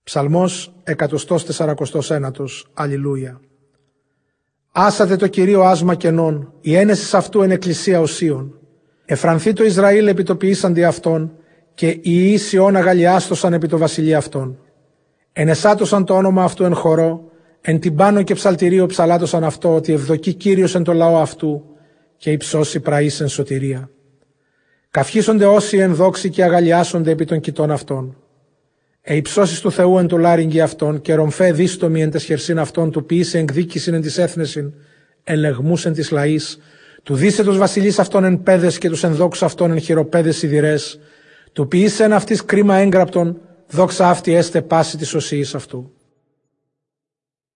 Ψαλμός 141. Αλληλούια. Άσατε το Κυρίο άσμα κενών, η ένεσης αυτού εν εκκλησία οσίων. Εφρανθεί το Ισραήλ επί το ποιήσαντι αυτόν, και οι ιοί Σιών αγαλιάστοσαν επί το βασιλείο αυτόν. Ενεσάτωσαν το όνομα αυτού εν χορό, εν τυμπάνο και ψαλτηρίο ψαλάτωσαν αυτό, ότι ευδοκεί Κύριος εν το λαό αυτού, και υψώσει πραείς εν σωτηρία. Καυχήσονται όσοι εν δόξη και αγαλιάσονται επί των κοιτών αυτών. Υψώσεις του Θεού εν το λάριγγι αυτών, και ρομφέ δίστομοι εν τες χερσίν αυτών, του ποιήσε εκδίκησιν εν της έθνεσιν, ελεγμούς εν της λαής, του δίσε τους βασιλείς αυτών εν πέδες και τους ενδόξους αυτών εν χειροπέδες σιδηρές, του ποιήσε εν αυτής κρίμα έγγραπτον, δόξα αυτή έστε πάση της οσίης αυτού.